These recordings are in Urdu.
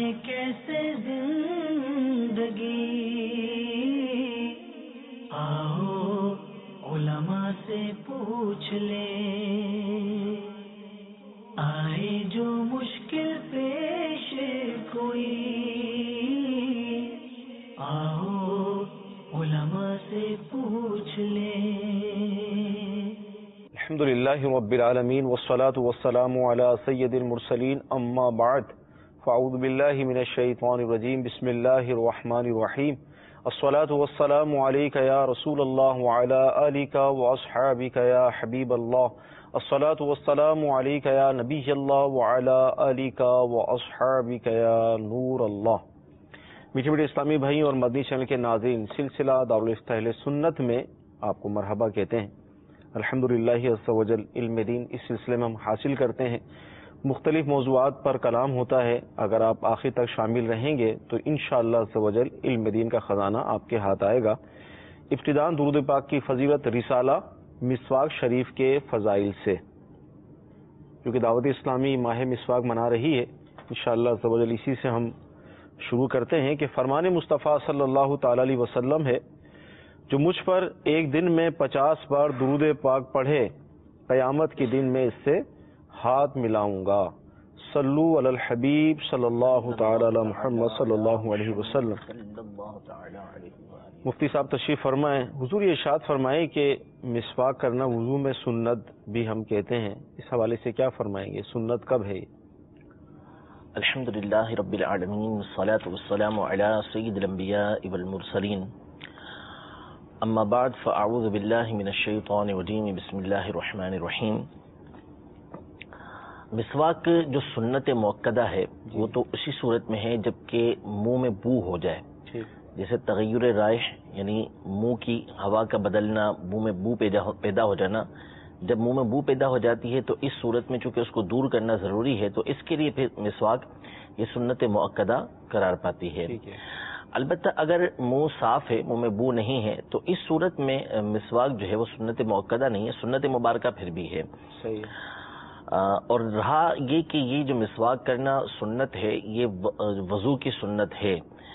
کیسے زندگی، آؤ علماء سے پوچھ لیں، آئے جو مشکل پیش کوئی، آؤ علماء سے پوچھ لیں۔ الحمدللہ رب العالمین والصلاة والسلام علی سید المرسلین، اما بعد فاعوذ باللہ من الشیطان الرجیم، بسم اللہ الرحمن الرحیم، الصلاة والسلام علیک یا رسول اللہ وعلی آلک واصحابک یا حبیب اللہ، الصلاة والسلام علیک یا نبی اللہ وعلی آلک واصحابک یا نور اللہ۔ میٹھے میٹھے اسلامی بھائی اور مدنی چینل کے ناظرین، سلسلہ دارالفتہ اہل سنت میں آپ کو مرحبا کہتے ہیں۔ الحمدللہ عز و جل علم دین اس سلسلے میں ہم حاصل کرتے ہیں، مختلف موضوعات پر کلام ہوتا ہے۔ اگر آپ آخر تک شامل رہیں گے تو انشاءاللہ عز و جل علم دین کا خزانہ آپ کے ہاتھ آئے گا۔ ابتداءً درود پاک کی فضیلت رسالہ مسواک شریف کے فضائل سے، کیونکہ دعوت اسلامی ماہ مسواک منا رہی ہے، انشاءاللہ عز و جل اسی سے ہم شروع کرتے ہیں کہ فرمان مصطفیٰ صلی اللہ تعالی علیہ وسلم ہے، جو مجھ پر ایک دن میں 50 بار درود پاک پڑھے، قیامت کے دن میں اس سے ہاتھ ملاؤں گا۔ صلو علی الحبیب صلی اللہ تعالی علی محمد صلی اللہ علیہ وسلم۔ مفتی صاحب تشریف فرمائیں۔ حضور یہ ارشاد فرمائیں کہ مسواک کرنا وضو میں سنت بھی ہم کہتے ہیں، اس حوالے سے کیا فرمائیں گے؟ سنت کب ہے؟ الحمدللہ رب العالمین والصلاة والسلام علی سید الانبیاء والمرسلین، اما بعد فاعوذ باللہ من الشیطان الرجیم، بسم اللہ الرحمن الرحیم۔ مسواک جو سنت موقدہ ہے وہ تو اسی صورت میں ہے جب کہ منہ میں بو ہو جائے، جیسے تغیر رائح یعنی منہ کی ہوا کا بدلنا، منہ میں بو پیدا ہو جانا۔ جب منہ میں بو پیدا ہو جاتی ہے تو اس صورت میں چونکہ اس کو دور کرنا ضروری ہے، تو اس کے لیے پھر مسواک یہ سنت موقدہ قرار پاتی ہے۔ البتہ اگر منہ صاف ہے، منہ میں بو نہیں ہے، تو اس صورت میں مسواک جو ہے وہ سنت موقدہ نہیں ہے، سنت مبارکہ پھر بھی ہے۔ صحیح۔ اور رہا یہ کہ یہ جو مسواک کرنا سنت ہے، یہ وضو کی سنت ہے،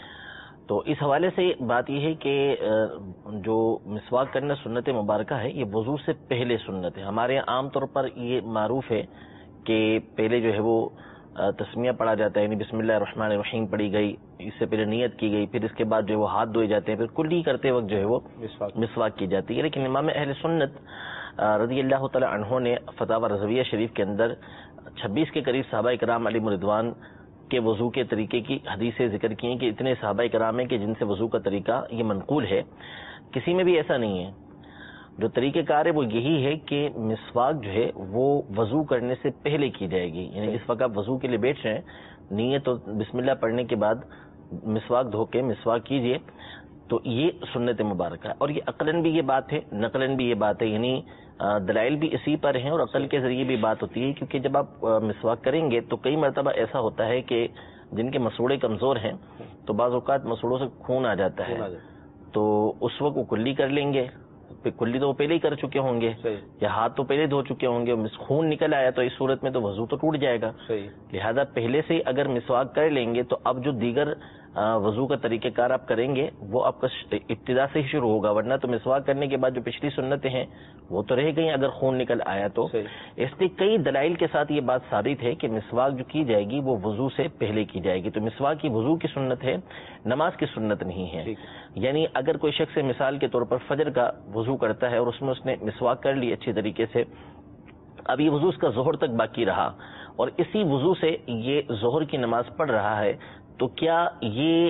تو اس حوالے سے بات یہ ہے کہ جو مسواک کرنا سنت مبارکہ ہے یہ وضو سے پہلے سنت ہے۔ ہمارے یہاں عام طور پر یہ معروف ہے کہ پہلے جو ہے وہ تسمیہ پڑھا جاتا ہے، یعنی بسم اللہ الرحمن الرحیم پڑھی گئی، اس سے پہلے نیت کی گئی، پھر اس کے بعد جو ہے وہ ہاتھ دھوئے جاتے ہیں، پھر کلی کرتے وقت جو ہے وہ مسواک کی جاتی ہے۔ لیکن امام اہل سنت رضی اللہ تعالی عنہ نے فتاوی رضویہ شریف کے اندر 26 کے قریب صحابہ کرام علیہ رضوان کے وضو کے طریقے کی حدیثیں ذکر کی ہیں کہ اتنے صحابہ کرام ہیں کہ جن سے وضو کا طریقہ یہ منقول ہے، کسی میں بھی ایسا نہیں ہے۔ جو طریقہ کار ہے وہ یہی ہے کہ مسواک جو ہے وہ وضو کرنے سے پہلے کی جائے گی، یعنی جس وقت آپ وضو کے لیے بیٹھ رہے ہیں، نیت اور بسم اللہ پڑھنے کے بعد مسواک دھو کے مسواک کیجئے، تو یہ سنت مبارکہ ہے۔ اور یہ عقلاً بھی یہ بات ہے، نقلاً بھی یہ بات ہے، یعنی دلائل بھی اسی پر ہیں اور عقل کے ذریعے بھی بات ہوتی ہے، کیونکہ جب آپ مسواک کریں گے تو کئی مرتبہ ایسا ہوتا ہے کہ جن کے مسوڑے کمزور ہیں تو بعض اوقات مسوڑوں سے خون آ جاتا ہے، تو اس وقت وہ کلی کر لیں گے، کلی تو وہ پہلے ہی کر چکے ہوں گے، یا ہاتھ تو پہلے دھو چکے ہوں گے، خون نکل آیا تو اس صورت میں تو وضو تو ٹوٹ جائے گا۔ لہذا پہلے سے اگر مسواک کر لیں گے تو اب جو دیگر وضو کا طریقہ کار آپ کریں گے وہ آپ کا ابتدا سے ہی شروع ہوگا، ورنہ تو مسواک کرنے کے بعد جو پچھلی سنتیں ہیں وہ تو رہ گئی اگر خون نکل آیا تو۔ اس لیے کئی دلائل کے ساتھ یہ بات ثابت ہے کہ مسواک جو کی جائے گی وہ وضو سے پہلے کی جائے گی، تو مسواک کی وضو کی سنت ہے، نماز کی سنت نہیں ہے۔ یعنی اگر کوئی شخص مثال کے طور پر فجر کا وضو کرتا ہے اور اس میں اس نے مسواک کر لی اچھی طریقے سے، اب یہ وضو اس کا ظہر تک باقی رہا اور اسی وضو سے یہ ظہر کی نماز پڑھ رہا ہے، تو کیا یہ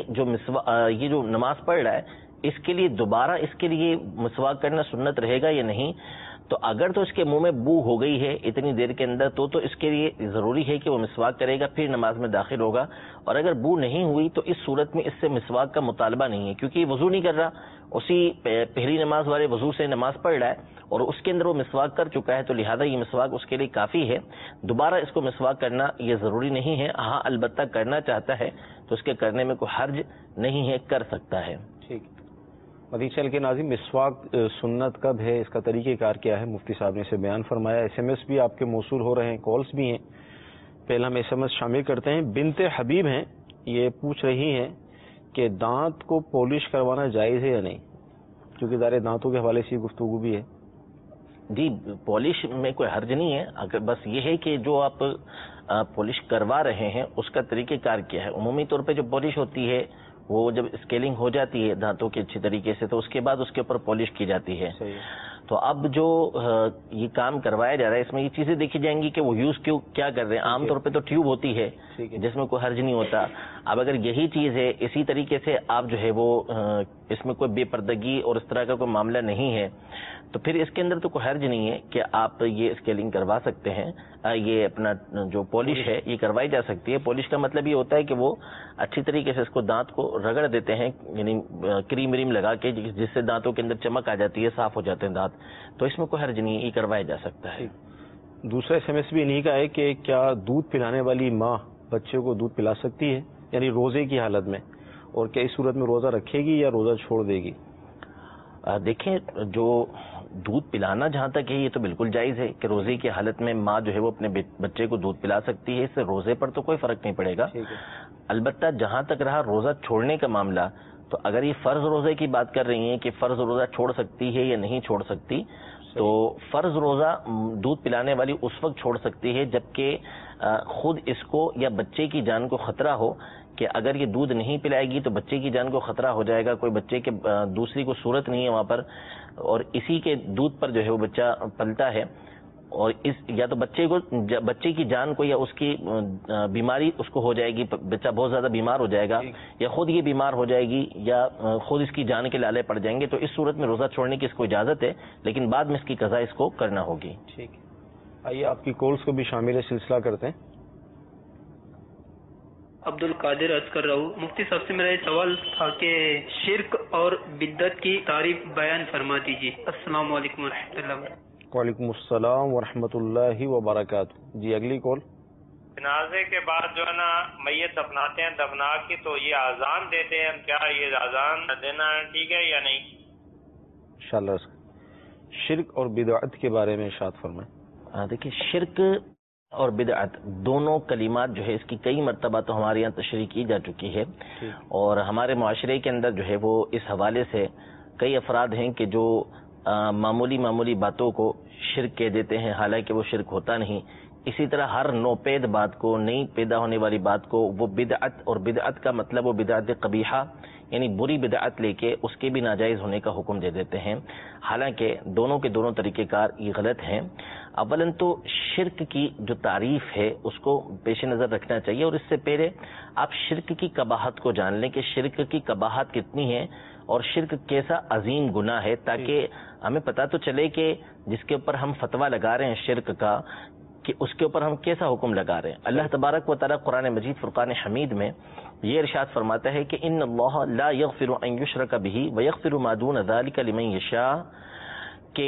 جو نماز پڑھ رہا ہے اس کے لیے دوبارہ اس کے لیے مسواک کرنا سنت رہے گا یا نہیں؟ تو اگر تو اس کے منہ میں بو ہو گئی ہے اتنی دیر کے اندر تو اس کے لیے ضروری ہے کہ وہ مسواک کرے گا، پھر نماز میں داخل ہوگا، اور اگر بو نہیں ہوئی تو اس صورت میں اس سے مسواک کا مطالبہ نہیں ہے، کیونکہ یہ وضو نہیں کر رہا، اسی پہلی نماز والے وضو سے نماز پڑھ رہا ہے اور اس کے اندر وہ مسواک کر چکا ہے، تو لہذا یہ مسواک اس کے لیے کافی ہے، دوبارہ اس کو مسواک کرنا یہ ضروری نہیں ہے۔ ہاں البتہ کرنا چاہتا ہے تو اس کے کرنے میں کوئی حرج نہیں ہے، کر سکتا ہے۔ ٹھیک۔ مدنی چینل کے ناظرین، مسواک سنت کب ہے، اس کا طریقہ کار کیا ہے، مفتی صاحب نے اسے بیان فرمایا۔ ایس ایم ایس بھی آپ کے موصول ہو رہے ہیں، کالز بھی ہیں۔ پہلا ہم ایس ایم ایس شامل کرتے ہیں۔ بنت حبیب ہیں، یہ پوچھ رہی ہیں کہ دانت کو پالش کروانا جائز ہے یا نہیں، کیونکہ ظاہر دانتوں کے حوالے سے گفتگو بھی ہے. جی پالش میں کوئی حرج نہیں ہے، اگر بس یہ ہے کہ جو آپ پالش کروا رہے ہیں اس کا طریقہ کار کیا ہے. عمومی طور پہ جو پالش ہوتی ہے وہ جب اسکیلنگ ہو جاتی ہے دانتوں کے اچھی طریقے سے تو اس کے بعد اس کے اوپر پالش کی جاتی ہے. تو اب جو یہ کام کروایا جا رہا ہے اس میں یہ چیزیں دیکھی جائیں گی کہ وہ یوز کیا کر رہے ہیں. عام طور پہ تو ٹیوب ہوتی ہے جس میں کوئی حرج نہیں ہوتا. اب اگر یہی چیز ہے اسی طریقے سے آپ جو ہے وہ اس میں کوئی بے پردگی اور اس طرح کا کوئی معاملہ نہیں ہے تو پھر اس کے اندر تو کوئی حرج نہیں ہے کہ آپ یہ اسکیلنگ کروا سکتے ہیں. یہ اپنا جو پالش ہے یہ کروائی جا سکتی ہے. پالش کا مطلب یہ ہوتا ہے کہ وہ اچھی طریقے سے اس کو دانت کو رگڑ دیتے ہیں، یعنی کریم وریم لگا کے جس سے دانتوں کے اندر چمک آ جاتی ہے، صاف ہو جاتے ہیں دانت. تو اس میں کوئی حرج نہیں ہے، یہ کروایا جا سکتا ہے. دوسرا SMS بھی انہی کا ہے کہ کیا دودھ پلانے والی ماں بچے کو دودھ پلا سکتی ہے یعنی روزے کی حالت میں، اور کیا اس صورت میں روزہ رکھے گی یا روزہ چھوڑ دے گی؟ دیکھیں جو دودھ پلانا جہاں تک ہے یہ تو بالکل جائز ہے کہ روزے کی حالت میں ماں جو ہے وہ اپنے بچے کو دودھ پلا سکتی ہے، اس سے روزے پر تو کوئی فرق نہیں پڑے گا. البتہ جہاں تک رہا روزہ چھوڑنے کا معاملہ، تو اگر یہ فرض روزے کی بات کر رہی ہیں کہ فرض روزہ چھوڑ سکتی ہے یا نہیں چھوڑ سکتی، تو فرض روزہ دودھ پلانے والی اس وقت چھوڑ سکتی ہے جبکہ خود اس کو یا بچے کی جان کو خطرہ ہو کہ اگر یہ دودھ نہیں پلائے گی تو بچے کی جان کو خطرہ ہو جائے گا، کوئی بچے کے دوسری کوئی صورت نہیں ہے وہاں پر، اور اسی کے دودھ پر جو ہے وہ بچہ پلتا ہے، اور یا تو بچے کی جان کو یا اس کی بیماری اس کو ہو جائے گی، بچہ بہت زیادہ بیمار ہو جائے گا، یا خود یہ بیمار ہو جائے گی یا خود اس کی جان کے لالے پڑ جائیں گے، تو اس صورت میں روزہ چھوڑنے کی اس کو اجازت ہے، لیکن بعد میں اس کی قضا اس کو کرنا ہوگی. ٹھیک ہے، آئیے آپ کی کالز کو بھی شامل سلسلہ کرتے ہیں. عبد القادر عرض کر رہا ہوں. مفتی صاحب سے میرا یہ سوال تھا کہ شرک اور بدعت کی تعریف بیان فرما دیجیے. السلام علیکم ورحمۃ اللہ وبرکاتہ. وعلیکم السلام ورحمۃ اللہ وبرکاتہ. جی اگلی کال. جنازے کے بعد جو ہے نا میت دفناتے ہیں، دفنا کے تو یہ اذان دیتے ہیں، کیا یہ اذان دینا ٹھیک ہے یا نہیں؟ انشاءاللہ شرک اور بدعت کے بارے میں ارشاد فرمائیں. دیکھیے شرک اور بدعت دونوں کلمات جو ہے اس کی کئی مرتبہ تو ہمارے یہاں تشریح کی جا چکی ہے، اور ہمارے معاشرے کے اندر جو ہے وہ اس حوالے سے کئی افراد ہیں کہ جو معمولی باتوں کو شرک کہہ دیتے ہیں، حالانکہ وہ شرک ہوتا نہیں. اسی طرح ہر نوپید بات کو، نئی پیدا ہونے والی بات کو وہ بدعت، اور بدعت کا مطلب وہ بدعت قبیحہ یعنی بری بدعت لے کے اس کے بھی ناجائز ہونے کا حکم دے دیتے ہیں، حالانکہ دونوں کے دونوں طریقہ کار یہ غلط ہیں. اولاً تو شرک کی جو تعریف ہے اس کو پیش نظر رکھنا چاہیے، اور اس سے پہلے آپ شرک کی قباحت کو جان لیں کہ شرک کی قباحت کتنی ہے اور شرک کیسا عظیم گناہ ہے، تاکہ ہمیں پتہ تو چلے کہ جس کے اوپر ہم فتویٰ لگا رہے ہیں شرک کا کہ اس کے اوپر ہم کیسا حکم لگا رہے ہیں. اللہ تبارک و تعالیٰ قرآن مجید فرقان حمید میں یہ ارشاد فرماتا ہے کہ ان اللہ لا یغفر ان یشرک بہ ویغفر ما دون ذلک لمن یشاء، کہ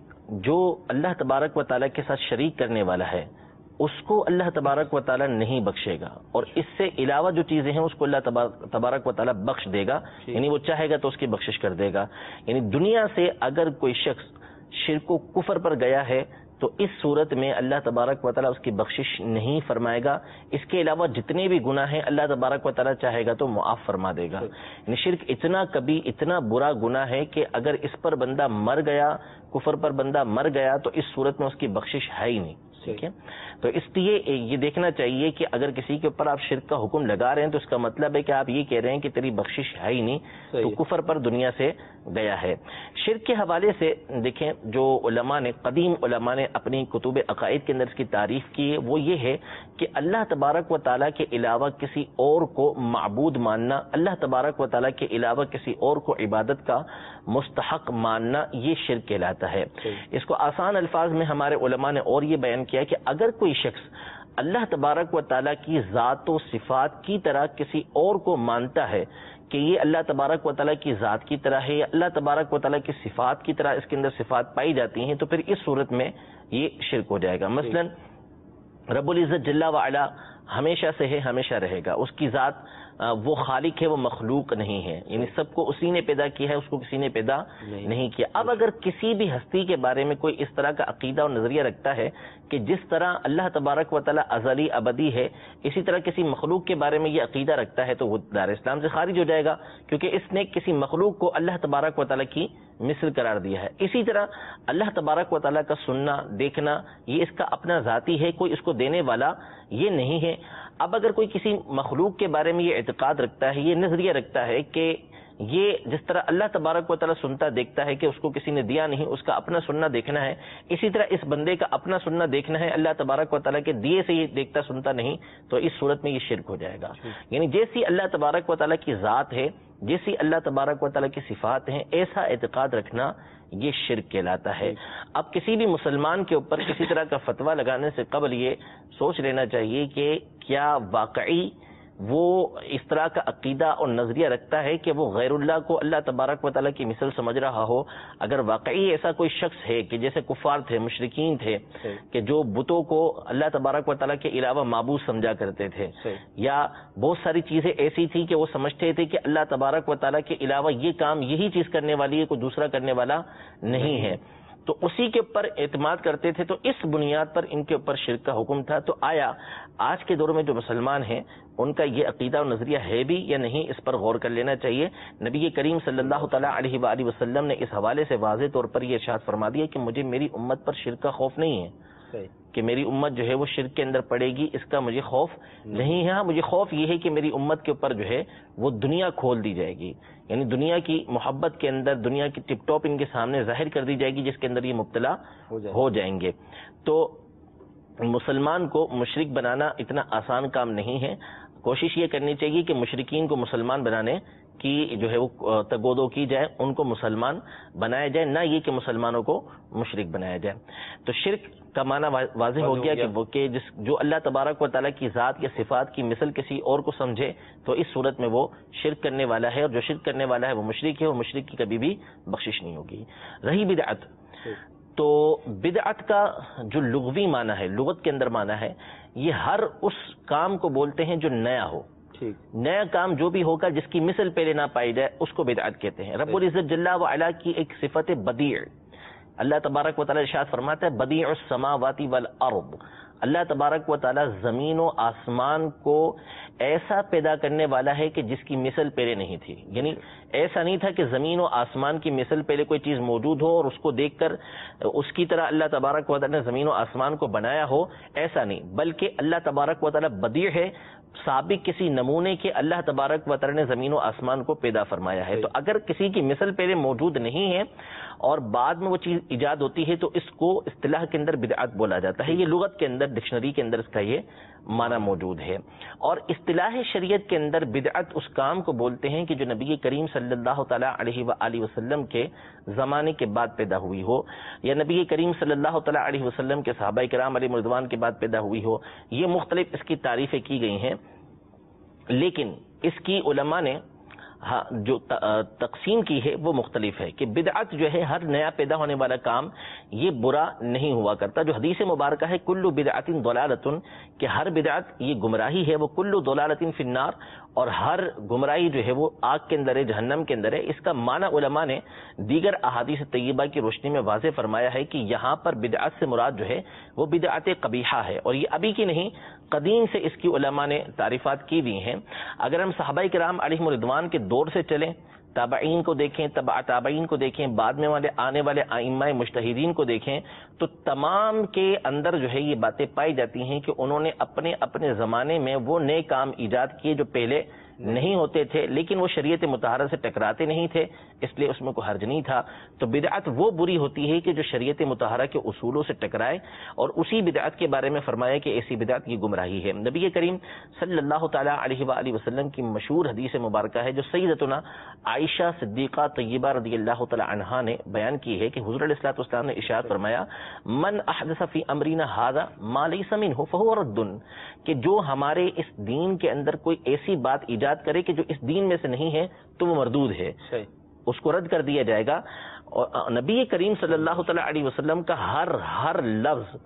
جو اللہ تبارک و تعالیٰ کے ساتھ شریک کرنے والا ہے اس کو اللہ تبارک و تعالیٰ نہیں بخشے گا، اور اس سے علاوہ جو چیزیں ہیں اس کو اللہ تبارک و تعالیٰ بخش دے گا، یعنی وہ چاہے گا تو اس کی بخشش کر دے گا. یعنی دنیا سے اگر کوئی شخص شرک و کفر پر گیا ہے تو اس صورت میں اللہ تبارک و تعالیٰ اس کی بخشش نہیں فرمائے گا. اس کے علاوہ جتنے بھی گناہ ہیں اللہ تبارک و تعالیٰ چاہے گا تو معاف فرما دے گا. یعنی شرک اتنا کبھی اتنا برا گناہ ہے کہ اگر اس پر بندہ مر گیا، کفر پر بندہ مر گیا، تو اس صورت میں اس کی بخشش ہے ہی نہیں. ٹھیک ہے، تو اس لیے یہ دیکھنا چاہیے کہ اگر کسی کے اوپر آپ شرک کا حکم لگا رہے ہیں تو اس کا مطلب ہے کہ آپ یہ کہہ رہے ہیں کہ تیری بخشش ہے ہی نہیں، تو کفر پر دنیا سے گیا ہے. شرک کے حوالے سے دیکھیں جو علماء نے، قدیم علماء نے اپنی کتب عقائد کے اندر اس کی تعریف کی ہے، وہ یہ ہے کہ اللہ تبارک و تعالیٰ کے علاوہ کسی اور کو معبود ماننا، اللہ تبارک و تعالیٰ کے علاوہ کسی اور کو عبادت کا مستحق ماننا، یہ شرک کہلاتا ہے. اس کو آسان الفاظ میں ہمارے علماء نے اور یہ بیان کیا کہ اگر کوئی شخص اللہ تبارک و تعالیٰ کی ذات و صفات کی طرح کسی اور کو مانتا ہے کہ یہ اللہ تبارک و تعالیٰ کی ذات کی طرح ہے یا اللہ تبارک و تعالیٰ کی صفات کی طرح اس کے اندر صفات پائی جاتی ہیں، تو پھر اس صورت میں یہ شرک ہو جائے گا. مثلا رب العزت جل وعلا ہمیشہ سے ہے، ہمیشہ رہے گا. اس کی ذات وہ خالق ہے، وہ مخلوق نہیں ہے. یعنی سب کو اسی نے پیدا کیا ہے، اس کو کسی نے پیدا نہیں کیا. اب اگر کسی بھی ہستی کے بارے میں کوئی اس طرح کا عقیدہ اور نظریہ رکھتا ہے کہ جس طرح اللہ تبارک و تعالی ازلی ابدی ہے، اسی طرح کسی مخلوق کے بارے میں یہ عقیدہ رکھتا ہے، تو وہ دار اسلام سے خارج ہو جائے گا، کیونکہ اس نے کسی مخلوق کو اللہ تبارک و تعالی کی مثل قرار دیا ہے. اسی طرح اللہ تبارک و تعالیٰ کا سننا، دیکھنا، یہ اس کا اپنا ذاتی ہے، کوئی اس کو دینے والا یہ نہیں ہے. اب اگر کوئی کسی مخلوق کے بارے میں یہ اعتقاد رکھتا ہے، یہ نظریہ رکھتا ہے کہ یہ جس طرح اللہ تبارک و تعالیٰ سنتا دیکھتا ہے کہ اس کو کسی نے دیا نہیں، اس کا اپنا سننا دیکھنا ہے، اسی طرح اس بندے کا اپنا سننا دیکھنا ہے، اللہ تبارک و تعالیٰ کے دیے سے یہ دیکھتا سنتا نہیں، تو اس صورت میں یہ شرک ہو جائے گا. یعنی جیسی اللہ تبارک و تعالیٰ کی ذات ہے، جیسی اللہ تبارک و تعالیٰ کی صفات ہیں، ایسا اعتقاد رکھنا یہ شرک کہلاتا ہے. اب کسی بھی مسلمان کے اوپر کسی طرح کا فتویٰ لگانے سے قبل یہ سوچ لینا چاہیے کہ کیا واقعی وہ اس طرح کا عقیدہ اور نظریہ رکھتا ہے کہ وہ غیر اللہ کو اللہ تبارک و تعالیٰ کی مثل سمجھ رہا ہو. اگر واقعی ایسا کوئی شخص ہے کہ جیسے کفار تھے، مشرکین تھے، کہ جو بتوں کو اللہ تبارک و تعالیٰ کے علاوہ معبود سمجھا کرتے تھے، یا بہت ساری چیزیں ایسی تھی کہ وہ سمجھتے تھے کہ اللہ تبارک و تعالیٰ کے علاوہ یہ کام یہی چیز کرنے والی ہے، کوئی دوسرا کرنے والا نہیں ہے، تو اسی کے اوپر اعتماد کرتے تھے، تو اس بنیاد پر ان کے اوپر شرک کا حکم تھا. تو آیا آج کے دور میں جو مسلمان ہیں ان کا یہ عقیدہ اور نظریہ ہے بھی یا نہیں، اس پر غور کر لینا چاہیے. نبی کریم صلی اللہ تعالیٰ علیہ وآلہ وسلم نے اس حوالے سے واضح طور پر یہ ارشاد فرما دیا کہ مجھے میری امت پر شرک کا خوف نہیں ہے، کہ میری امت جو ہے وہ شرک کے اندر پڑے گی، اس کا مجھے خوف نہیں ہے. مجھے خوف یہ ہے کہ میری امت کے اوپر جو ہے وہ دنیا کھول دی جائے گی، یعنی دنیا کی محبت کے اندر دنیا کی ٹپ ٹاپ ان کے سامنے ظاہر کر دی جائے گی، جس کے اندر یہ مبتلا ہو جائیں گے. تو مسلمان کو مشرک بنانا اتنا آسان کام نہیں ہے. کوشش یہ کرنی چاہیے کہ مشرکین کو مسلمان بنانے کی جو ہے وہ تگودو کی جائے، ان کو مسلمان بنایا جائے، نہ یہ کہ مسلمانوں کو مشرک بنایا جائے. تو شرک کا معنی واضح ہو گیا کہ جو اللہ تبارک و تعالیٰ کی ذات یا صفات کی مثل کسی اور کو سمجھے تو اس صورت میں وہ شرک کرنے والا ہے، اور جو شرک کرنے والا ہے وہ مشرک ہے، اور مشرک کی کبھی بھی بخشش نہیں ہوگی. رہی بدعت، تو بدعت کا جو لغوی معنی ہے، لغت کے اندر معنی ہے، یہ ہر اس کام کو بولتے ہیں جو نیا ہو. نیا کام جو بھی ہوگا جس کی مثل پہلے نہ پائی جائے اس کو بدعت کہتے ہیں. رب العزت جل وعلا کی ایک صفت بدیع، اللہ تبارک و تعالی ارشاد فرماتا ہے بدیع السماوات والارض. اللہ تبارک و تعالی زمین و آسمان کو ایسا پیدا کرنے والا ہے کہ جس کی مثل پہلے نہیں تھی. یعنی ایسا نہیں تھا کہ زمین و آسمان کی مثل پہلے کوئی چیز موجود ہو اور اس کو دیکھ کر اس کی طرح اللہ تبارک و تعالی نے زمین و آسمان کو بنایا ہو، ایسا نہیں، بلکہ اللہ تبارک و تعالی بدیع ہے، سابق کسی نمونے کے اللہ تبارک و تعالی نے زمین و آسمان کو پیدا فرمایا ہے. تو اگر کسی کی مثل پہلے موجود نہیں ہے اور بعد میں وہ چیز ایجاد ہوتی ہے تو اس کو اصطلاح کے اندر بدعت بولا جاتا ہے. یہ لغت کے اندر ڈکشنری کے اندر اس کا یہ معنی موجود ہے. اور اصطلاح شریعت کے اندر بدعت اس کام کو بولتے ہیں کہ جو نبی کریم صلی اللہ تعالیٰ علیہ وآلہ وسلم کے زمانے کے بعد پیدا ہوئی ہو، یا نبی کریم صلی اللہ تعالیٰ علیہ وسلم کے صحابہ کرام علیہ رضوان کے بعد پیدا ہوئی ہو. یہ مختلف اس کی تعریفیں کی گئی ہیں، لیکن اس کی علماء نے جو تقسیم کی ہے وہ مختلف ہے کہ بدعت جو ہے ہر نیا پیدا ہونے والا کام یہ برا نہیں ہوا کرتا. جو حدیث مبارکہ ہے کل بدعت ضلالۃ، کہ ہر بدعت یہ گمراہی ہے، وہ کل ضلالۃ فی النار، اور ہر گمراہی جو ہے وہ آگ کے اندر ہے، جہنم کے اندر ہے. اس کا معنی علماء نے دیگر احادیث طیبہ کی روشنی میں واضح فرمایا ہے کہ یہاں پر بدعت سے مراد جو ہے وہ بدعت قبیحہ ہے، اور یہ ابھی کی نہیں، قدیم سے اس کی علماء نے تعریفات کی ہوئی ہیں. اگر ہم صحابہ کرام علیہم رضوان کے دور سے چلیں، تابعین کو دیکھیں، تبع تابعین کو دیکھیں، بعد میں آنے والے ائمہ مجتہدین کو دیکھیں، تو تمام کے اندر جو ہے یہ باتیں پائی جاتی ہیں کہ انہوں نے اپنے اپنے زمانے میں وہ نئے کام ایجاد کیے جو پہلے نہیں ہوتے تھے، لیکن وہ شریعت مطہرہ سے ٹکراتے نہیں تھے، اس لیے اس میں کوئی حرج نہیں تھا. تو بدعت وہ بری ہوتی ہے کہ جو شریعت مطہرہ کے اصولوں سے ٹکرائے، اور اسی بدعت کے بارے میں فرمایا کہ ایسی بدعت کی گمراہی ہے. نبی کریم صلی اللہ تعالیٰ علیہ وآلہ وسلم کی مشہور حدیث مبارکہ ہے جو سیدتنا عائشہ صدیقہ طیبہ رضی اللہ تعالیٰ عنہا نے بیان کی ہے کہ حضور علیہ الصلوۃ والسلام نے ارشاد فرمایا من احدث فی امرنا ھذا ما لیس منہ فہو رد، کہ جو ہمارے اس دین کے اندر کوئی ایسی بات ایجاد کرے کہ جو اس دین میں سے نہیں ہے تو وہ مردود ہے، اس کو رد کر دیا جائے گا. اور نبی کریم صلی اللہ تعالیٰ علیہ وسلم کا ہر لفظ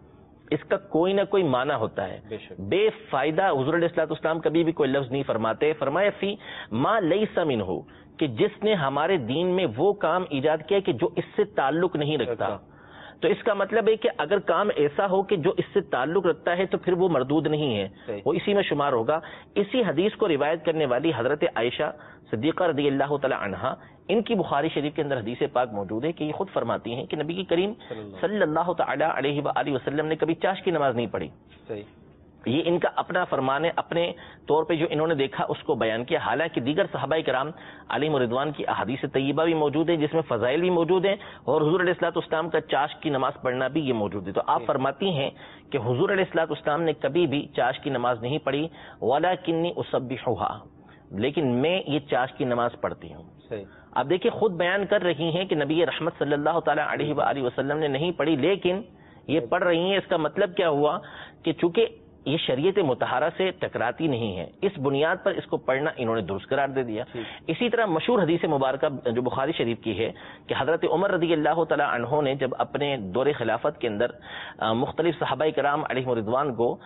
اس کا کوئی نہ کوئی معنی ہوتا ہے. بے فائدہ حضور علیہ الصلوۃ والسلام کبھی بھی کوئی لفظ نہیں فرماتے. فرمایا فی ما لیس منہ کہ جس نے ہمارے دین میں وہ کام ایجاد کیا کہ جو اس سے تعلق نہیں رکھتا. تو اس کا مطلب ہے کہ اگر کام ایسا ہو کہ جو اس سے تعلق رکھتا ہے تو پھر وہ مردود نہیں ہے, وہ اسی میں شمار ہوگا. اسی حدیث کو روایت کرنے والی حضرت عائشہ صدیقہ رضی اللہ تعالی عنہا, ان کی بخاری شریف کے اندر حدیث پاک موجود ہے کہ یہ خود فرماتی ہیں کہ نبی کریم صلی اللہ تعالی علیہ وآلہ وسلم نے کبھی چاش کی نماز نہیں پڑھی. یہ ان کا اپنا فرمان ہے, اپنے طور پہ جو انہوں نے دیکھا اس کو بیان کیا. حالانکہ دیگر صحابہ کرام علیہم رضوان کی احادیث طیبہ بھی موجود ہیں جس میں فضائل بھی موجود ہیں, اور حضور علیہ الصلوۃ والسلام کا چاش کی نماز پڑھنا بھی یہ موجود ہے. تو آپ فرماتی ہیں کہ حضور علیہ الصلوۃ والسلام نے کبھی بھی چاش کی نماز نہیں پڑھی, وَلَكِنِّي أُسَبِّحُهَا, لیکن میں یہ چاش کی نماز پڑھتی ہوں. آپ دیکھیں خود بیان کر رہی ہیں کہ نبی رحمت صلی اللہ تعالی علیہ وآلہ وسلم نے نہیں پڑھی, لیکن یہ پڑھ رہی ہیں. اس کا مطلب کیا ہوا کہ چونکہ یہ شریعت مطہرہ سے ٹکراتی نہیں ہے, اس بنیاد پر اس کو پڑھنا انہوں نے درست قرار دے دیا. اسی طرح مشہور حدیث مبارکہ جو بخاری شریف کی ہے کہ حضرت عمر رضی اللہ تعالی عنہ نے جب اپنے دور خلافت کے اندر مختلف صحابہ کرام علیہم رضوان کو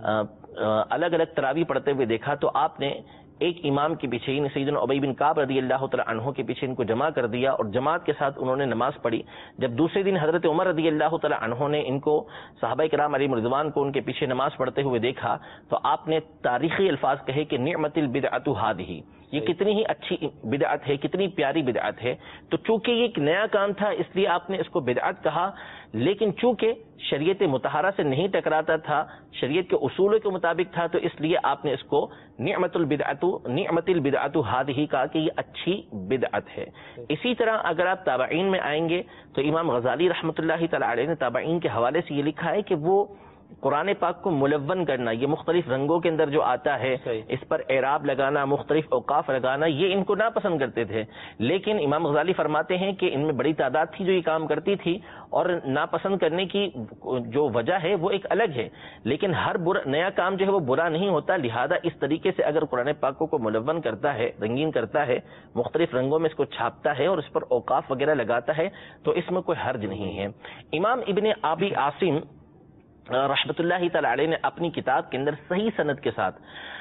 الگ الگ تراویح پڑھتے ہوئے دیکھا تو آپ نے ایک امام کے پیچھے سیدنا ابی بن کعب رضی اللہ تعالی عنہ کے پیچھے ان کو جمع کر دیا اور جماعت کے ساتھ انہوں نے نماز پڑھی. جب دوسرے دن حضرت عمر رضی اللہ تعالی عنہ نے ان کو صحابہ کرام علیہ رضوان کو ان کے پیچھے نماز پڑھتے ہوئے دیکھا تو آپ نے تاریخی الفاظ کہے کہ نعمت البدعۃ ھذہ, یہ کتنی ہی اچھی بدعت ہے, کتنی پیاری بدعت ہے. تو چونکہ یہ ایک نیا کام تھا اس لیے آپ نے اس کو بدعت کہا, لیکن چونکہ شریعت مطہرہ سے نہیں ٹکراتا تھا, شریعت کے اصولوں کے مطابق تھا, تو اس لیے آپ نے اس کو نعمت البدعۃ ھذہ کہا کہ یہ اچھی بدعت ہے. اسی طرح اگر آپ تابعین میں آئیں گے تو امام غزالی رحمۃ اللہ تعالی علیہ نے تابعین کے حوالے سے یہ لکھا ہے کہ وہ قرآن پاک کو ملون کرنا, یہ مختلف رنگوں کے اندر جو آتا ہے اس پر اعراب لگانا, مختلف اوقاف لگانا, یہ ان کو ناپسند کرتے تھے. لیکن امام غزالی فرماتے ہیں کہ ان میں بڑی تعداد تھی جو یہ کام کرتی تھی, اور ناپسند کرنے کی جو وجہ ہے وہ ایک الگ ہے, لیکن ہر نیا کام جو ہے وہ برا نہیں ہوتا. لہذا اس طریقے سے اگر قرآن پاک کو ملون کرتا ہے, رنگین کرتا ہے, مختلف رنگوں میں اس کو چھاپتا ہے اور اس پر اوقاف وغیرہ لگاتا ہے تو اس میں کوئی حرج نہیں ہے. امام ابن ابی عاصم رحمۃ اللہ تعالی علیہ نے اپنی کتاب کے اندر صحیح سند کے ساتھ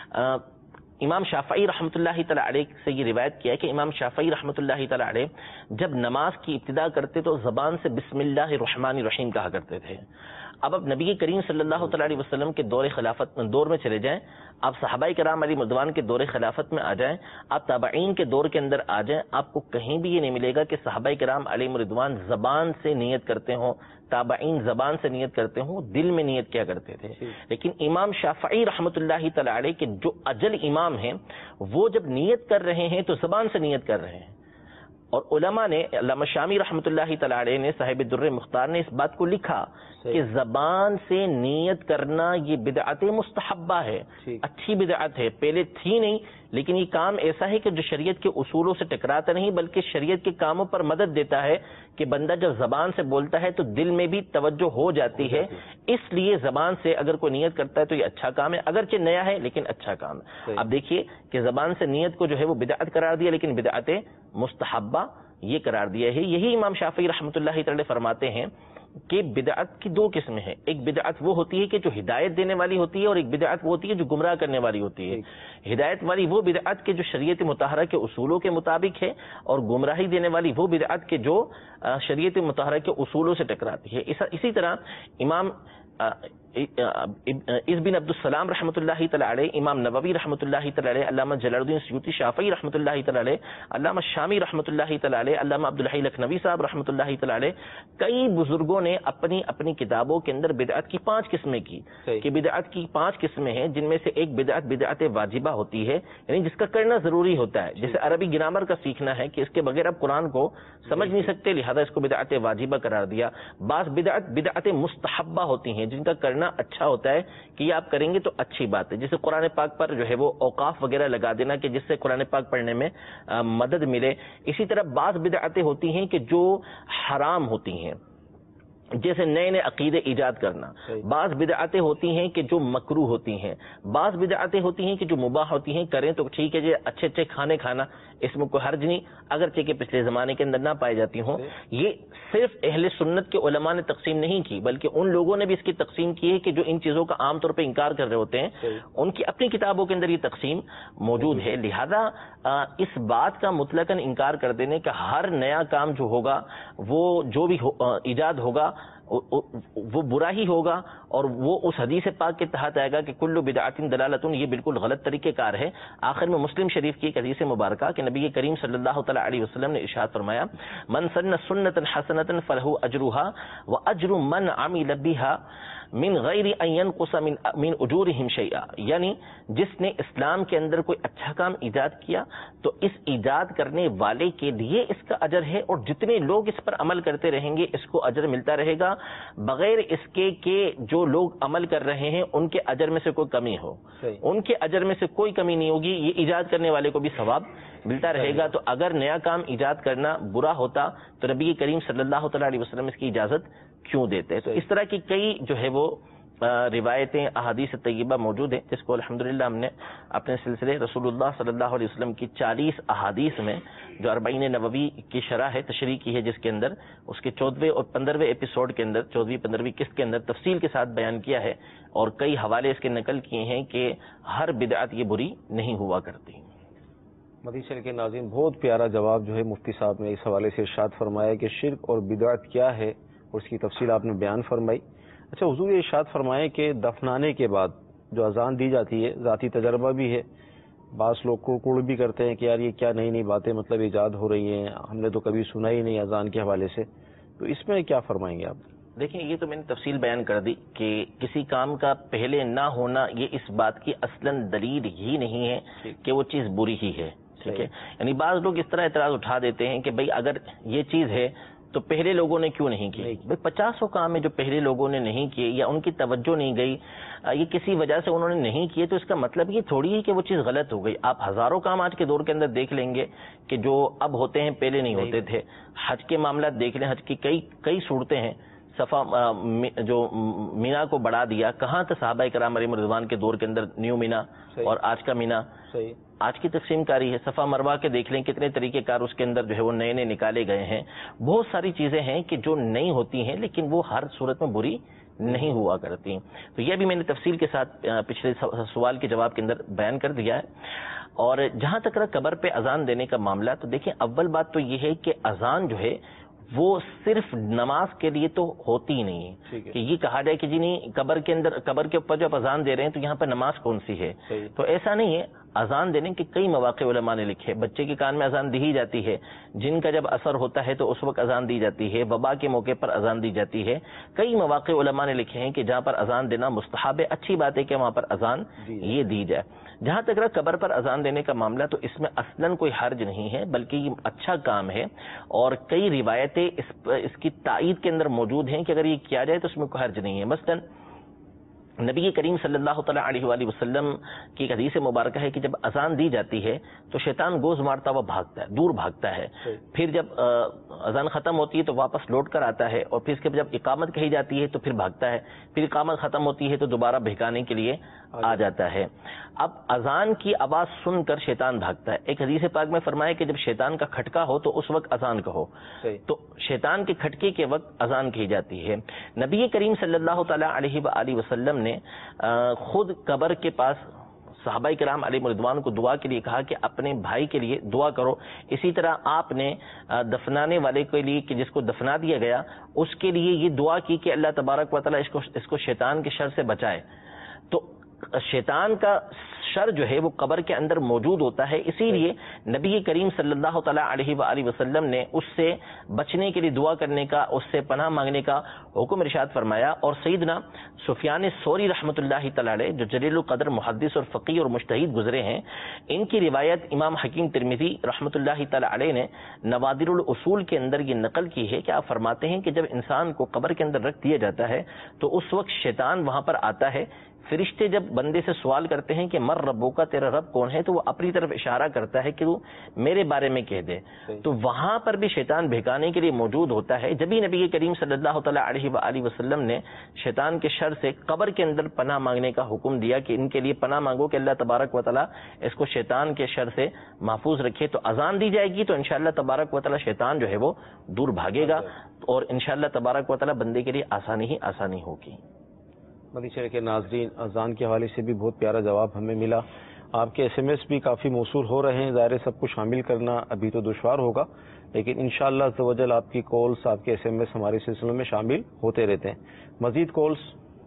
امام شافعی رحمۃ اللہ تعالی علیہ سے یہ روایت کیا ہے کہ امام شافعی رحمۃ اللہ تعالی علیہ جب نماز کی ابتدا کرتے تو زبان سے بسم اللہ الرحمن الرحیم کہا کرتے تھے. اب نبی کریم صلی اللہ تعالی علیہ وسلم کے دور میں چلے جائیں, آپ صحابہ کرام علیہ رضوان کے دور خلافت میں آ جائیں, آپ تابعین کے دور کے اندر آ جائیں, آپ کو کہیں بھی یہ نہیں ملے گا کہ صحابہ کرام علیہ رضوان زبان سے نیت کرتے ہوں, تابعین زبان سے نیت کرتے ہوں, دل میں نیت کیا کرتے تھے. لیکن امام شافعی رحمۃ اللہ تعالی علیہ کے جو اجل امام ہیں وہ جب نیت کر رہے ہیں تو زبان سے نیت کر رہے ہیں. اور علماء نے, علامہ شامی رحمۃ اللہ تعالی علیہ نے صاحب الدر مختار نے اس بات کو لکھا کہ زبان سے نیت کرنا یہ بدعت مستحبہ ہے, اچھی بدعت ہے, پہلے تھی نہیں, لیکن یہ کام ایسا ہے کہ جو شریعت کے اصولوں سے ٹکراتا نہیں بلکہ شریعت کے کاموں پر مدد دیتا ہے کہ بندہ جب زبان سے بولتا ہے تو دل میں بھی توجہ ہو جاتی ہے. اس لیے زبان سے اگر کوئی نیت کرتا ہے تو یہ اچھا کام ہے, اگرچہ نیا ہے لیکن اچھا کام ہے. اب دیکھیے کہ زبان سے نیت کو جو ہے وہ بدعت قرار دیا, لیکن بدعت مستحبہ یہ قرار دیا ہے. یہی امام شافعی رحمۃ اللہ تعالی فرماتے ہیں کہ بدعت کی دو قسمیں ہیں. ایک بدعت وہ ہوتی ہے کہ جو ہدایت دینے والی ہوتی ہے, اور ایک بدعت وہ ہوتی ہے جو گمراہ کرنے والی ہوتی ہے. ہدایت والی وہ بدعت کے جو شریعت مطہرہ کے اصولوں کے مطابق ہے, اور گمراہی دینے والی وہ بدعت کے جو شریعت مطہرہ کے اصولوں سے ٹکراتی ہے. اسی طرح امام اس بن عبد السلام رحمۃ اللہ تعالی علیہ, امام نووی رحمۃ اللہ تعالی علیہ, علامہ جلال الدین سیوطی شافعی رحمۃ اللہ تعالی علیہ, علامہ شامی رحمۃ اللہ تعالی علیہ, علامہ عبدالحی لکھنوی صاحب رحمۃ اللہ تعالی علیہ, کئی بزرگوں نے اپنی اپنی کتابوں کے اندر بدعت کی 5 قسمیں کی کہ بدعت کی 5 قسمیں ہیں, جن میں سے ایک بدعت واجبہ ہوتی ہے, یعنی جس کا کرنا ضروری ہوتا ہے. جیسے عربی گرامر کا سیکھنا ہے کہ اس کے بغیر آپ قرآن کو سمجھ نہیں سکتے, لہذا اس کو بدعت واجبہ قرار دیا. بعض بدعت مستحبہ ہوتی ہیں جن کا کرنا اچھا ہوتا ہے کہ یہ آپ کریں گے تو اچھی بات ہے, جیسے قرآن پاک پر جو ہے وہ اوقاف وغیرہ لگا دینا کہ جس سے قرآن پاک پڑھنے میں مدد ملے. اسی طرح بعض بدعتیں ہوتی ہیں کہ جو حرام ہوتی ہیں, جیسے نئے نئے عقیدے ایجاد کرنا. بعض بدعتیں ہوتی ہیں کہ جو مکروہ ہوتی ہیں، بعض بدعتیں ہوتی ہیں کہ جو مباح ہوتی ہیں، کریں تو ٹھیک ہے جی، اچھے اچھے کھانے کھانا اس میں کوئی حرج نہیں، اگرچہ کہ پچھلے زمانے کے اندر نہ پائی جاتی ہوں. یہ صرف اہل سنت کے علماء نے تقسیم نہیں کی، بلکہ ان لوگوں نے بھی اس کی تقسیم کی ہے کہ جو ان چیزوں کا عام طور پہ انکار کر رہے ہوتے ہیں، ان کی اپنی کتابوں کے اندر یہ تقسیم موجود ہے. لہذا اس بات کا مطلقاً انکار کر دینے کا ہر نیا کام جو ہوگا، وہ جو بھی ایجاد ہوگا وہ برا ہی ہوگا، اور وہ اس حدیث پاک کے تحت آئے گا کہ کل بدعۃ ضلالۃ، یہ بالکل غلط طریقہ کار ہے. آخر میں مسلم شریف کی ایک حدیث مبارکہ کہ نبی کریم صلی اللہ تعالی علیہ وسلم نے ارشاد فرمایا، من سن سنۃ حسنۃ فلہ اجرها واجر من عمل بها من غیر ان ينقص من اجورهم شیئا. یعنی جس نے اسلام کے اندر کوئی اچھا کام ایجاد کیا تو اس ایجاد کرنے والے کے لیے اس کا اجر ہے، اور جتنے لوگ اس پر عمل کرتے رہیں گے اس کو اجر ملتا رہے گا، بغیر اس کے کہ جو لوگ عمل کر رہے ہیں ان کے اجر میں سے کوئی کمی ہو. ان کے اجر میں سے کوئی کمی نہیں ہوگی، یہ ایجاد کرنے والے کو بھی ثواب ملتا رہے گا. تو اگر نیا کام ایجاد کرنا برا ہوتا تو نبی کریم صلی اللہ تعالی علیہ وسلم اس کی اجازت کیوں دیتے؟ تو اس طرح کی کئی جو ہے وہ روایتیں، احادیث طیبہ موجود ہیں، جس کو الحمدللہ ہم نے اپنے سلسلے رسول اللہ صلی اللہ علیہ وسلم کی 40 احادیث میں جو 40 نبوی کی شرح ہے، تشریح کی ہے، جس کے اندر اس کے 14ویں اور 15ویں ایپیسوڈ کے اندر، 14ویں 15ویں قسط کے اندر تفصیل کے ساتھ بیان کیا ہے، اور کئی حوالے اس کے نقل کیے ہیں کہ ہر بدعت یہ بری نہیں ہوا کرتی. مدنی چینل کے ناظرین، بہت پیارا جواب جو ہے مفتی صاحب نے اس حوالے سے ارشاد فرمایا کہ شرک اور بدعت کیا ہے، اور اس کی تفصیل آپ نے بیان فرمائی. اچھا حضور یہ ارشاد فرمائے کہ دفنانے کے بعد جو اذان دی جاتی ہے، ذاتی تجربہ بھی ہے، بعض لوگ کوڑ بھی کرتے ہیں کہ یار یہ کیا نئی نئی باتیں مطلب ایجاد ہو رہی ہیں، ہم نے تو کبھی سنا ہی نہیں اذان کے حوالے سے، تو اس میں کیا فرمائیں گے آپ؟ دیکھیں، یہ تو میں نے تفصیل بیان کر دی کہ کسی کام کا پہلے نہ ہونا یہ اس بات کی اصلاً دلیل ہی نہیں ہے کہ وہ چیز بری ہی ہے. ٹھیک ہے، یعنی بعض لوگ اس طرح اعتراض اٹھا دیتے ہیں کہ بھئی اگر یہ چیز ہے تو پہلے لوگوں نے کیوں نہیں کی؟ بھئی 50 کام ہے جو پہلے لوگوں نے نہیں کیے یا ان کی توجہ نہیں گئی، یہ کسی وجہ سے انہوں نے نہیں کیے، تو اس کا مطلب یہ تھوڑی ہے کہ وہ چیز غلط ہو گئی. آپ ہزاروں کام آج کے دور کے اندر دیکھ لیں گے کہ جو اب ہوتے ہیں پہلے نہیں ہوتے تھے. حج کے معاملات دیکھ لیں، حج کی کئی صورتیں ہیں. صفا جو مینا کو بڑھا دیا، کہاں تھا صحابہ کرام علیہم رضوان کے دور کے اندر نیو مینا اور آج کا مینا؟ آج کی تقسیم کاری ہے. صفا مروہ کے دیکھ لیں کتنے طریقہ کار اس کے اندر جو ہے وہ نئے نئے نکالے گئے ہیں. بہت ساری چیزیں ہیں کہ جو نئی ہوتی ہیں لیکن وہ ہر صورت میں بری نہیں ہوا کرتی. تو یہ بھی میں نے تفصیل کے ساتھ پچھلے سوال کے جواب کے اندر بیان کر دیا ہے. اور جہاں تک رہا قبر پہ اذان دینے کا معاملہ، تو دیکھیں اول بات تو یہ ہے کہ اذان جو ہے وہ صرف نماز کے لیے تو ہوتی ہی نہیں ہے کہ یہ کہا جائے کہ جی نہیں قبر کے اوپر جو آپ اذان دے رہے ہیں تو یہاں پر نماز کون سی ہے. تو ایسا نہیں ہے. اذان دینے کے کئی مواقع علماء نے لکھے. بچے کے کان میں اذان دی ہی جاتی ہے، جن کا جب اثر ہوتا ہے تو اس وقت اذان دی جاتی ہے، وبا کے موقع پر اذان دی جاتی ہے. کئی مواقع علماء نے لکھے ہیں کہ جہاں پر اذان دینا مستحب ہے، اچھی بات ہے کہ وہاں پر اذان یہ دی جائے. جہاں تک رہا قبر پر اذان دینے کا معاملہ، تو اس میں اصلاً کوئی حرج نہیں ہے، بلکہ یہ اچھا کام ہے. اور کئی روایتیں اس کی تائید کے اندر موجود ہیں کہ اگر یہ کیا جائے تو اس میں کوئی حرج نہیں ہے. مثلاً نبی کریم صلی اللہ تعالیٰ علیہ وآلہ وسلم کی ایک حدیث مبارکہ ہے کہ جب اذان دی جاتی ہے تو شیطان گوز مارتا ہوا بھاگتا ہے، دور بھاگتا ہے. پھر جب اذان ختم ہوتی ہے تو واپس لوٹ کر آتا ہے، اور پھر اس کے جب اقامت کہی جاتی ہے تو پھر بھاگتا ہے. پھر اقامت ختم ہوتی ہے تو دوبارہ بہکانے کے لیے آ جاتا ہے. اب اذان کی آواز سن کر شیطان بھاگتا ہے. ایک حدیث پاک میں فرمایا کہ جب شیطان کا کھٹکا ہو تو اس وقت اذان کہو. تو شیطان کے کھٹکے کے وقت اذان کہی جاتی ہے. نبی کریم صلی اللہ تعالیٰ علیہ وآلہ وسلم نے خود قبر کے پاس صحابہ کرام علیہ رضوان کو دعا کے لیے کہا کہ اپنے بھائی کے لیے دعا کرو. اسی طرح آپ نے دفنانے والے کے لیے کہ جس کو دفنا دیا گیا اس کے لیے یہ دعا کی کہ اللہ تبارک و تعالیٰ اس کو شیطان کے شر سے بچائے. تو شیطان کا شر جو ہے وہ قبر کے اندر موجود ہوتا ہے، اسی لیے نبی کریم صلی اللہ تعالیٰ علیہ وآلہ وسلم نے اس سے بچنے کے لیے دعا کرنے کا، اس سے پناہ مانگنے کا حکم ارشاد فرمایا. اور سیدنا سفیان ثوری رحمۃ اللہ تعالی علیہ جو جلیل القدر محدث اور فقیہ اور مجتہد گزرے ہیں، ان کی روایت امام حکیم ترمذی رحمۃ اللہ تعالی علیہ نے نوادر الاصول کے اندر یہ نقل کی ہے کہ آپ فرماتے ہیں کہ جب انسان کو قبر کے اندر رکھ دیا جاتا ہے تو اس وقت شیطان وہاں پر آتا ہے. فرشتے جب بندے سے سوال کرتے ہیں کہ مر ربو کا، تیرا رب کون ہے، تو وہ اپنی طرف اشارہ کرتا ہے کہ تو میرے بارے میں کہہ دے. تو وہاں پر بھی شیطان بہکانے کے لیے موجود ہوتا ہے. جبھی نبی کریم صلی اللہ تعالیٰ علیہ وآلہ وسلم نے شیطان کے شر سے قبر کے اندر پناہ مانگنے کا حکم دیا کہ ان کے لیے پناہ مانگو کہ اللہ تبارک و تعالیٰ اس کو شیطان کے شر سے محفوظ رکھے. تو اذان دی جائے گی تو انشاءاللہ تبارک و تعالیٰ شیطان جو ہے وہ دور بھاگے گا، اور انشاءاللہ تبارک و تعالیٰ بندے کے لیے آسانی ہی آسانی ہوگی. مدینہ کے ناظرین، اذان کے حوالے سے بھی بہت پیارا جواب ہمیں ملا. آپ کے ایس ایم ایس بھی کافی موصول ہو رہے ہیں. ظاہر سب کو شامل کرنا ابھی تو دشوار ہوگا، لیکن انشاءاللہ عز و جل آپ کی کالز، آپ کے ایس ایم ایس ہمارے سلسلوں میں شامل ہوتے رہتے ہیں. مزید کالز.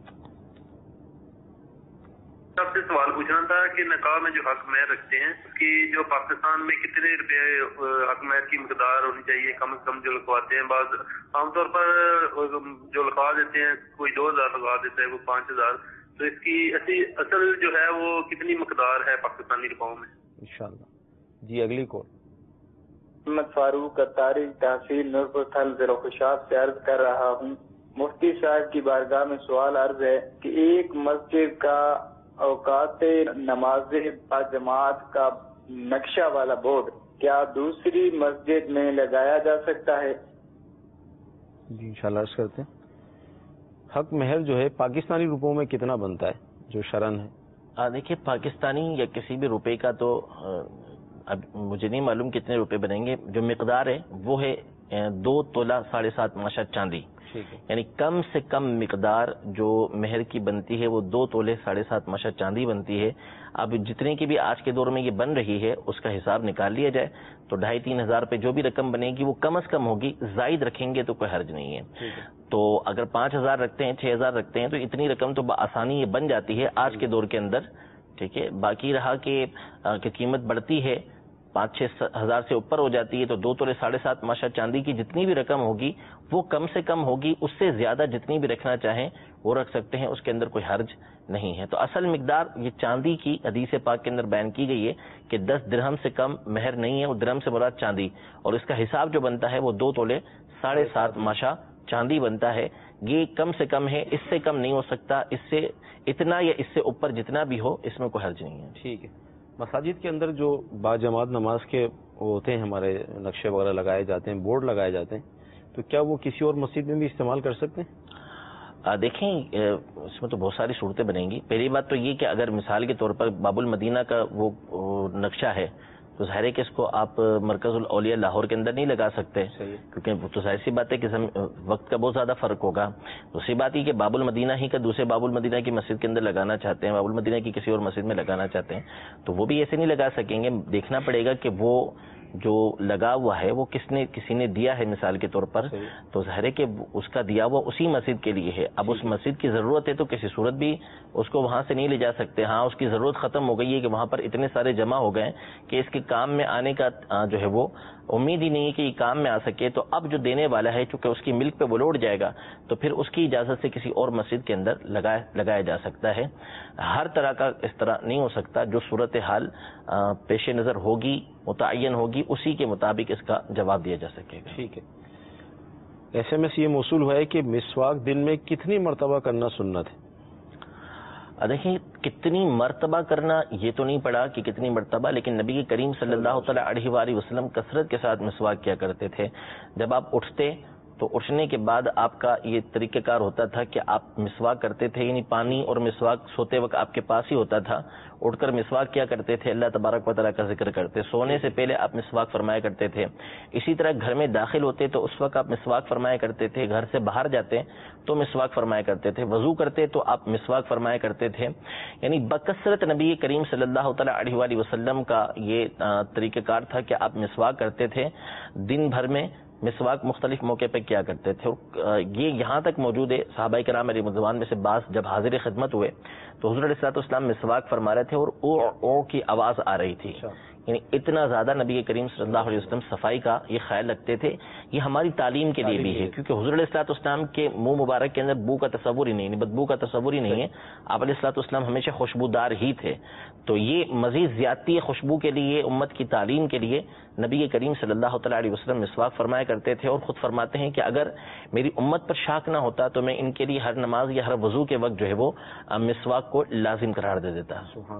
آپ سے سوال پوچھنا تھا کہ نکاح میں جو حق مہر رکھتے ہیں اس کی جو پاکستان میں کتنے روپے حق مہر کی مقدار ہونی چاہیے کم از کم جو لگواتے ہیں؟ بعض عام طور پر جو لگوا دیتے ہیں کوئی 2000 لگوا دیتا ہے، کوئی 5000. تو اس کی اصل جو ہے وہ کتنی مقدار ہے پاکستانی روپوں میں؟ انشاءاللہ. جی اگلی کال. محمد فاروق اتاری تحصیل نورپور تھل ضلع خوشاب سے عرض کر رہا ہوں. مفتی صاحب کی بارگاہ میں سوال عرض ہے کہ ایک مسجد کا اوقات نماز جماعت کا نقشہ والا بورڈ کیا دوسری مسجد میں لگایا جا سکتا ہے؟ جی انشاءاللہ عرض کرتے ہیں. حق مہر جو ہے پاکستانی روپوں میں کتنا بنتا ہے جو شرن ہے؟ دیکھیے پاکستانی یا کسی بھی روپے کا تو اب مجھے نہیں معلوم کتنے روپے بنیں گے. جو مقدار ہے وہ ہے 2 تولہ 7.5 ماشا چاندی. یعنی کم سے کم مقدار جو مہر کی بنتی ہے وہ 2 تولے 7.5 ماشا چاندی بنتی ہے. اب جتنے کی بھی آج کے دور میں یہ بن رہی ہے اس کا حساب نکال لیا جائے تو 2,500-3 ہزار پہ جو بھی رقم بنے گی وہ کم از کم ہوگی. زائد رکھیں گے تو کوئی حرج نہیں ہے. تو اگر 5,000 رکھتے ہیں 6,000 رکھتے ہیں تو اتنی رقم تو بآسانی یہ بن جاتی ہے آج کے دور کے اندر. ٹھیک ہے. باقی رہا کہ قیمت بڑھتی ہے 5-6 ہزار سے اوپر ہو جاتی ہے تو 2 تولے 7.5 ماشا چاندی کی جتنی بھی رقم ہوگی وہ کم سے کم ہوگی. اس سے زیادہ جتنی بھی رکھنا چاہیں وہ رکھ سکتے ہیں، اس کے اندر کوئی حرج نہیں ہے. تو اصل مقدار یہ چاندی کی حدیث پاک کے اندر بیان کی گئی ہے کہ 10 درہم سے کم مہر نہیں ہے. وہ درہم سے مراد چاندی، اور اس کا حساب جو بنتا ہے وہ 2 تولے 7.5 ماشا چاندی بنتا ہے. یہ کم سے کم ہے، اس سے کم نہیں ہو سکتا. اس سے اتنا یا اس سے اوپر جتنا بھی ہو اس میں کوئی حرج نہیں ہے. ٹھیک ہے. مساجد کے اندر جو با جماعت نماز کے ہوتے ہیں ہمارے نقشے وغیرہ لگائے جاتے ہیں، بورڈ لگائے جاتے ہیں، تو کیا وہ کسی اور مسجد میں بھی استعمال کر سکتے ہیں؟ دیکھیں اس میں تو بہت ساری صورتیں بنیں گی. پہلی بات تو یہ کہ اگر مثال کے طور پر باب المدینہ کا وہ نقشہ ہے تو ظاہر ہے کہ اس کو آپ مرکز الاولیاء لاہور کے اندر نہیں لگا سکتے، کیونکہ تو ظاہر سی بات ہے کہ وقت کا بہت زیادہ فرق ہوگا. دوسری بات یہ کہ باب المدینہ ہی کا دوسرے باب المدینہ کی مسجد کے اندر لگانا چاہتے ہیں، باب المدینہ کی کسی اور مسجد میں لگانا چاہتے ہیں تو وہ بھی ایسے نہیں لگا سکیں گے. دیکھنا پڑے گا کہ وہ جو لگا ہوا ہے وہ کسی نے دیا ہے مثال کے طور پر، تو ظاہر ہے کہ اس کا دیا ہوا اسی مسجد کے لیے ہے. اب اس مسجد کی ضرورت ہے تو کسی صورت بھی اس کو وہاں سے نہیں لے جا سکتے. ہاں اس کی ضرورت ختم ہو گئی ہے کہ وہاں پر اتنے سارے جمع ہو گئے کہ اس کے کام میں آنے کا جو ہے وہ امید ہی نہیں ہے کہ یہ کام میں آ سکے. تو اب جو دینے والا ہے چونکہ اس کی ملک پہ وہ لوٹ جائے گا تو پھر اس کی اجازت سے کسی اور مسجد کے اندر لگایا جا سکتا ہے. ہر طرح کا اس طرح نہیں ہو سکتا. جو صورتحال پیش نظر ہوگی متعین ہوگی اسی کے مطابق اس کا جواب دیا جا سکے گا. ٹھیک ہے. ایس ایم ایس یہ موصول ہوا ہے کہ مسواک دن میں کتنی مرتبہ کرنا سنت ہے؟ دیکھیں کتنی مرتبہ کرنا یہ تو نہیں پڑا کہ کتنی مرتبہ، لیکن نبی کریم صلی اللہ تعالیٰ علیہ وآلہ وسلم کثرت کے ساتھ مسواک کیا کرتے تھے. جب آپ اٹھتے تو اٹھنے کے بعد آپ کا یہ طریقہ کار ہوتا تھا کہ آپ مسواک کرتے تھے، یعنی پانی اور مسواک سوتے وقت آپ کے پاس ہی ہوتا تھا. اٹھ کر مسواک کیا کرتے تھے، اللہ تبارک و تعالیٰ کا ذکر کرتے. سونے سے پہلے آپ مسواک فرمایا کرتے تھے. اسی طرح گھر میں داخل ہوتے تو اس وقت آپ مسواک فرمایا کرتے تھے. گھر سے باہر جاتے تو مسواک فرمایا کرتے تھے. وضو کرتے تو آپ مسواک فرمایا کرتے تھے. یعنی بکثرت نبی کریم صلی اللہ تعالیٰ علیہ وآلہ وسلم کا یہ طریقہ کار تھا کہ آپ مسواک کرتے تھے. دن بھر میں مسواک مختلف موقع پہ کیا کرتے تھے. یہ یہاں تک موجود ہے صحابہ کرام علیہ رضوان میں سے بعض جب حاضر خدمت ہوئے تو حضور علیہ الصلوۃ والسلام مسواک فرما رہے تھے اور او کی آواز آ رہی تھی. یعنی اتنا زیادہ نبی کریم صلی اللہ علیہ وسلم صفائی کا یہ خیال رکھتے تھے. یہ ہماری تعلیم کے لیے بھی ہے، کیونکہ حضور علیہ الصلوۃ والسلام کے منہ مبارک کے اندر بو کا تصور ہی نہیں، بدبو کا تصور ہی نہیں ہے. آپ علیہ الصلوۃ والسلام ہمیشہ خوشبودار ہی تھے. تو یہ مزید زیادتی خوشبو کے لیے، امت کی تعلیم کے لیے نبی کریم صلی اللہ تعالی علیہ وسلم مسواک فرمایا کرتے تھے، اور خود فرماتے ہیں کہ اگر میری امت پر شاک نہ ہوتا تو میں ان کے لیے ہر نماز یا ہر وضو کے وقت جو ہے وہ مسواک کو لازم قرار دے دیتا.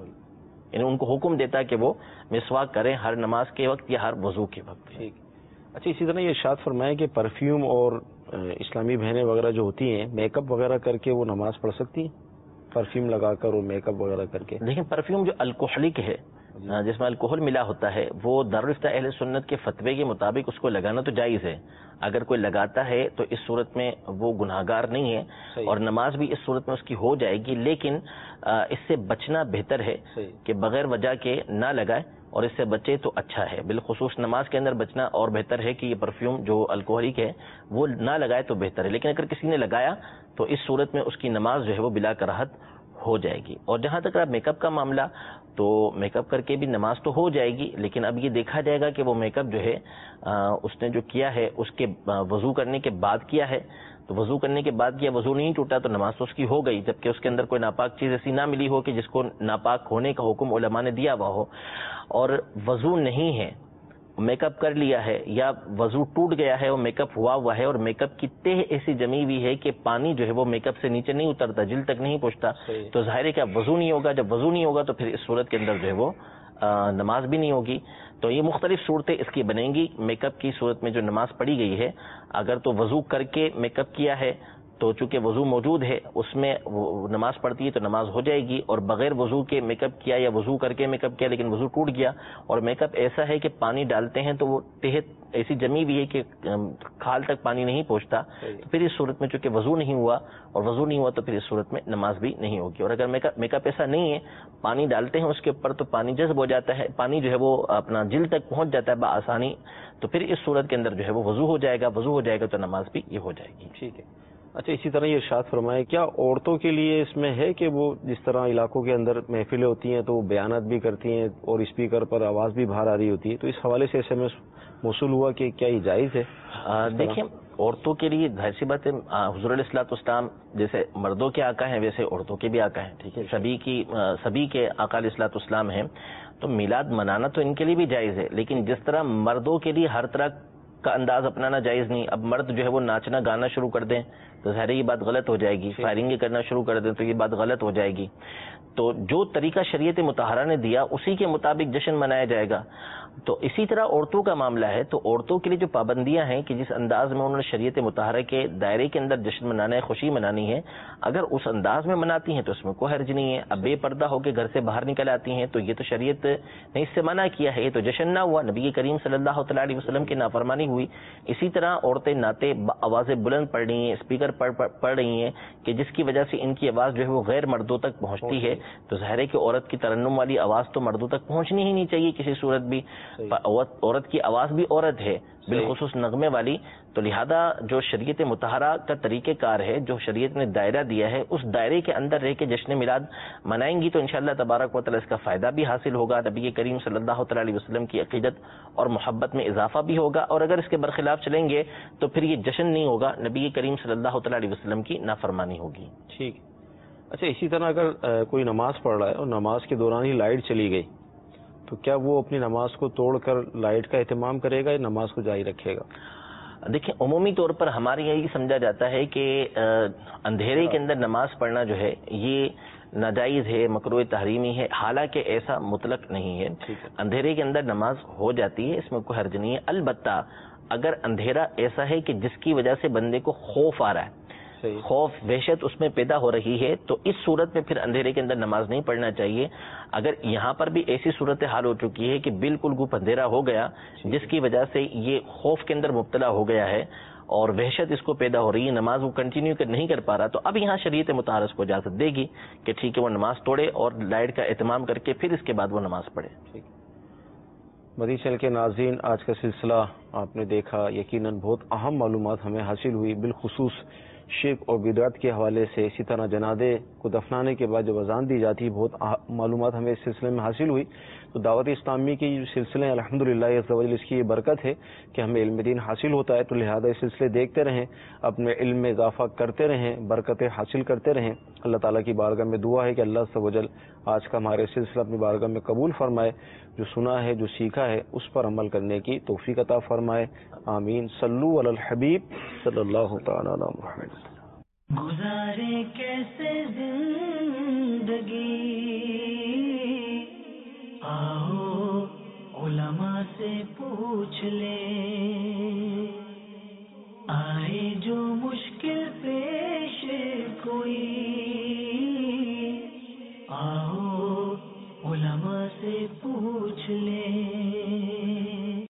یعنی ان کو حکم دیتا کہ وہ مسواک کریں ہر نماز کے وقت یا ہر وضو کے وقت. ٹھیک. اچھا، اسی طرح یہ ارشاد فرمائیں کہ پرفیوم اور اسلامی بہنیں وغیرہ جو ہوتی ہیں میک اپ وغیرہ کر کے وہ نماز پڑھ سکتی ہیں، پرفیوم لگا کر اور میک اپ وغیرہ کر کے؟ لیکن پرفیوم جو الکحلک ہے، جس میں الکحل ملا ہوتا ہے، وہ دارالفتہ اہل سنت کے فتوے کے مطابق اس کو لگانا تو جائز ہے. اگر کوئی لگاتا ہے تو اس صورت میں وہ گناہگار نہیں ہے، اور نماز بھی اس صورت میں اس کی ہو جائے گی. لیکن اس سے بچنا بہتر ہے کہ بغیر وجہ کے نہ لگائے، اور اس سے بچے تو اچھا ہے. بالخصوص نماز کے اندر بچنا اور بہتر ہے کہ یہ پرفیوم جو الکحلک ہے وہ نہ لگائے تو بہتر ہے. لیکن اگر کسی نے لگایا تو اس صورت میں اس کی نماز جو ہے وہ بلا کراہت ہو جائے گی. اور جہاں تک رہا میک اپ کا معاملہ، تو میک اپ کر کے بھی نماز تو ہو جائے گی، لیکن اب یہ دیکھا جائے گا کہ وہ میک اپ جو ہے اس نے جو کیا ہے اس کے وضو کرنے کے بعد کیا ہے. تو وضو کرنے کے بعد کیا، وضو نہیں ٹوٹا تو نماز تو اس کی ہو گئی، جبکہ اس کے اندر کوئی ناپاک چیز ایسی نہ ملی ہو کہ جس کو ناپاک ہونے کا حکم علماء نے دیا ہوا ہو. اور وضو نہیں ہے، میک اپ کر لیا ہے، یا وضو ٹوٹ گیا ہے اور میک اپ ہوا ہے، اور میک اپ کی تہ ایسی جمی ہوئی ہے کہ پانی جو ہے وہ میک اپ سے نیچے نہیں اترتا، جلد تک نہیں پہنچتا، تو ظاہر ہے کہ اب وضو نہیں ہوگا. جب وضو نہیں ہوگا تو پھر اس صورت کے اندر جو ہے وہ نماز بھی نہیں ہوگی. تو یہ مختلف صورتیں اس کی بنیں گی. میک اپ کی صورت میں جو نماز پڑھی گئی ہے، اگر تو وضو کر کے میک اپ کیا ہے تو چونکہ وضو موجود ہے اس میں نماز پڑھتی ہے تو نماز ہو جائے گی. اور بغیر وضو کے میک اپ کیا یا وضو کر کے میک اپ کیا لیکن وضو ٹوٹ گیا، اور میک اپ ایسا ہے کہ پانی ڈالتے ہیں تو وہ تہت ایسی جمی ہوئی ہے کہ کھال تک پانی نہیں پہنچتا، تو پھر اس صورت میں چونکہ وضو نہیں ہوا اور وضو نہیں ہوا تو پھر اس صورت میں نماز بھی نہیں ہوگی. اور اگر میک اپ ایسا نہیں ہے، پانی ڈالتے ہیں اس کے اوپر تو پانی جذب ہو جاتا ہے، پانی جو ہے وہ اپنا جلد تک پہنچ جاتا ہے بآسانی، تو پھر اس صورت کے اندر جو ہے وہ وضو ہو جائے گا. وضو ہو جائے گا تو نماز بھی یہ ہو جائے گی. ٹھیک ہے. اچھا، اسی طرح یہ ارشاد فرمائے کیا عورتوں کے لیے اس میں ہے کہ وہ جس طرح علاقوں کے اندر محفلیں ہوتی ہیں تو وہ بیانات بھی کرتی ہیں اور اسپیکر پر آواز بھی باہر آ رہی ہوتی ہے، تو اس حوالے سے ایسے میں موصول ہوا کہ کیا یہ جائز ہے؟ دیکھیں، عورتوں کے لیے ظاہر سی بات ہے، حضور علیہ الصلوۃ والسلام جیسے مردوں کے آقا ہیں ویسے عورتوں کے بھی آقا ہیں. ٹھیک ہے، سبھی کے آقا علیہ الصلوۃ والسلام ہیں، تو میلاد منانا تو ان کے لیے بھی جائز ہے. لیکن جس طرح مردوں کے لیے ہر طرح کا انداز اپنانا جائز نہیں. اب مرد جو ہے وہ ناچنا گانا شروع کر دیں تو ظاہر یہ بات غلط ہو جائے گی، فائرنگ کرنا شروع کر دیں تو یہ بات غلط ہو جائے گی. تو جو طریقہ شریعت مطہرہ نے دیا اسی کے مطابق جشن منایا جائے گا. تو اسی طرح عورتوں کا معاملہ ہے، تو عورتوں کے لیے جو پابندیاں ہیں کہ جس انداز میں انہوں نے شریعت مطہرہ کے دائرے کے اندر جشن منانا ہے، خوشی منانی ہے، اگر اس انداز میں مناتی ہیں تو اس میں کوئی حرج نہیں ہے. اب بے پردہ ہو کے گھر سے باہر نکل آتی ہیں تو یہ تو شریعت نے اس سے منع کیا ہے، یہ تو جشن نہ ہوا، نبی کریم صلی اللہ تعالی علیہ وسلم کی نافرمانی ہوئی. اسی طرح عورتیں نعتیں آوازیں بلند پڑھ رہی ہیں، اسپیکر پڑھ رہی ہیں کہ جس کی وجہ سے ان کی آواز جو ہے وہ غیر مردوں تک پہنچتی ہے، تو ظاہر ہے کہ عورت کی ترنم والی آواز تو مردوں تک پہنچنی ہی نہیں چاہیے کسی صورت بھی. عورت کی آواز بھی عورت ہے، بالخصوص نغمے والی. تو لہذا جو شریعت مطہرہ کا طریقہ کار ہے، جو شریعت نے دائرہ دیا ہے، اس دائرے کے اندر رہ کے جشن میلاد منائیں گی تو انشاءاللہ تبارک و تعالی اس کا فائدہ بھی حاصل ہوگا، نبی کریم صلی اللہ تعالی علیہ وسلم کی عقیدت اور محبت میں اضافہ بھی ہوگا. اور اگر اس کے برخلاف چلیں گے تو پھر یہ جشن نہیں ہوگا، نبی کریم صلی اللہ تعالی علیہ وسلم کی نافرمانی ہوگی. ٹھیک. اچھا، اسی طرح اگر کوئی نماز پڑھ رہا ہے اور نماز کے دوران ہی لائٹ چلی گئی تو کیا وہ اپنی نماز کو توڑ کر لائٹ کا اہتمام کرے گا یا نماز کو جاری رکھے گا؟ دیکھیں، عمومی طور پر ہمارے یہی سمجھا جاتا ہے کہ اندھیرے کے اندر نماز پڑھنا جو ہے یہ ناجائز ہے، مکروہ تحریمی ہے، حالانکہ ایسا مطلق نہیں ہے. اندھیرے کے اندر نماز ہو جاتی ہے، اس میں کوئی حرج نہیں ہے. البتہ اگر اندھیرا ایسا ہے کہ جس کی وجہ سے بندے کو خوف آ رہا ہے، خوف وحشت اس میں پیدا ہو رہی ہے، تو اس صورت میں پھر اندھیرے کے اندر نماز نہیں پڑھنا چاہیے. اگر یہاں پر بھی ایسی صورت حال ہو چکی ہے کہ بالکل گپ اندھیرا ہو گیا جس کی وجہ سے یہ خوف کے اندر مبتلا ہو گیا ہے اور وحشت اس کو پیدا ہو رہی ہے، نماز وہ کنٹینیو نہیں کر پا رہا، تو اب یہاں شریعت مطہرہ کو اجازت دے گی کہ ٹھیک ہے وہ نماز توڑے اور لائٹ کا اہتمام کر کے پھر اس کے بعد وہ نماز پڑھے. مدنی چینل کے ناظرین، آج کا سلسلہ آپ نے دیکھا، یقیناً بہت اہم معلومات ہمیں حاصل ہوئی، بالخصوص شرک اور بدعت کے حوالے سے. اسی طرح جنازے کو دفنانے کے بعد جب اذان دی جاتی ہے، بہت معلومات ہمیں اس سلسلے میں حاصل ہوئی. تو دعوت اسلامی کے جو سلسلے ہیں الحمدللہ عز و جل اس کی یہ برکت ہے کہ ہمیں علم دین حاصل ہوتا ہے، تو لہذا یہ سلسلے دیکھتے رہیں، اپنے علم میں اضافہ کرتے رہیں، برکتیں حاصل کرتے رہیں۔ اللہ تعالیٰ کی بارگاہ میں دعا ہے کہ اللہ عز و جل آج کا ہمارے سلسلہ اپنی بارگاہ میں قبول فرمائے، جو سنا ہے جو سیکھا ہے اس پر عمل کرنے کی توفیق عطا فرمائے، آمین۔ صلو علی الحبیب صلی اللہ تعالی علی محمد۔ گزارے کیسے زندگی، آؤ علماء سے پوچھ لیں، آئے جو مشکل پیش کوئی